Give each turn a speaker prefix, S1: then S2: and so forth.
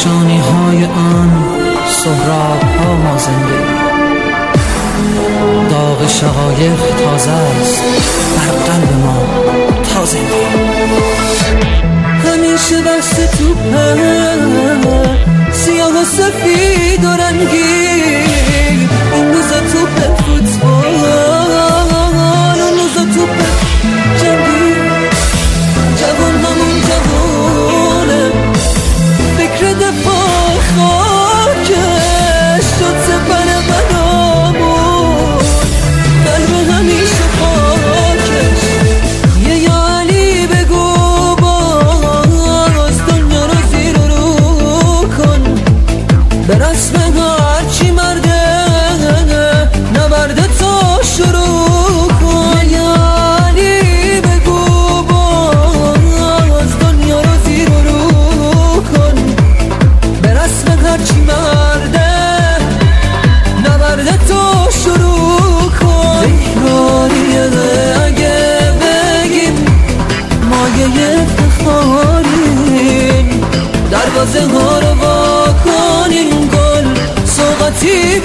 S1: درخشانی های آن سهراب ها مازنده، داغ شقایق تازه است بر قلب ما تازه. همیشه بست توپه سیاه و سفید و رنگین، این روزا توپ فوتبال، اون روزا توپ جنگی. جوان همون جوانه، فکر دفاع خاکش شد سپر منامون، قلب همیشه خاکش. یا علی بگو باز دنیا رو زیر و رو کن، به رسم هرچی مرده نبرده تا شروع کن. یا علی بگو باز دنیا رو زیر و رو کن، به رسم هرچی مرده نبرده تا شروع کن. تکراریه اگه بگیم مایه افتخاریم، دروازه ها رو وا کنیم، گل سوغاتی